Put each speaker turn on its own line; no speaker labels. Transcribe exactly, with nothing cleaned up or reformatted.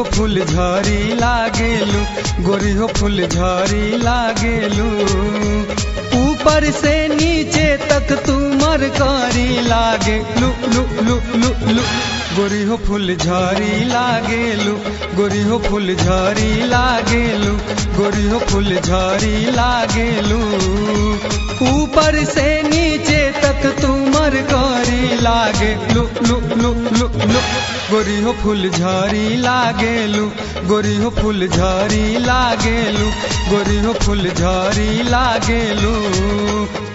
हो फूल झड़ी लागेलू, गोरी हो फूल झड़ी लागेलू। ऊपर से नीचे तक तू मरकरी लागे लू लू लू लू लू। गोरी हो फूल झड़ी लागेलू, गोरी हो फूल झड़ी लागेलू, गोरी हो फूल झड़ी लागेलू। ऊपर से नीचे तक तू मरकरी लागे लू लू लू लू लू। गोरी हो फूल झड़ी लागेलू, गोरी हो फूल झड़ी लागेलू, गोरी हो फूल झड़ी लागेलू।